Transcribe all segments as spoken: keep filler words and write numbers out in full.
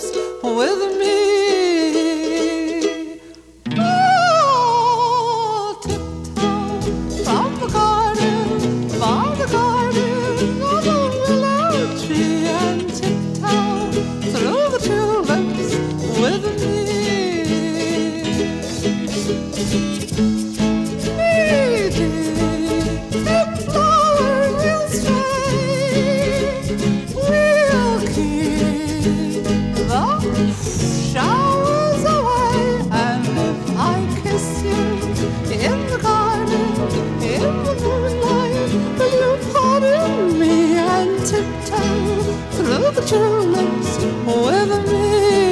tulips with me. Oh, tiptoe from the garden, by the garden of the willow tree, and tiptoe through the tulips with me. Showers away, and if I kiss you in the garden, in the moonlight, will you pardon me and tiptoe through the tulips with me?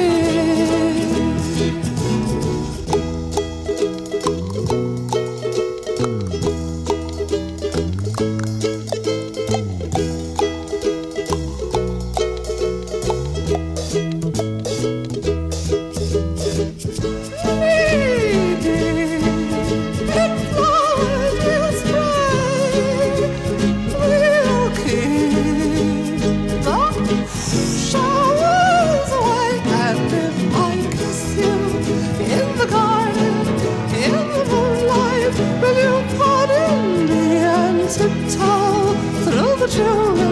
Showers away, and if I kiss you in the garden, in the moonlight, will you pardon me and tiptoe through the tulips?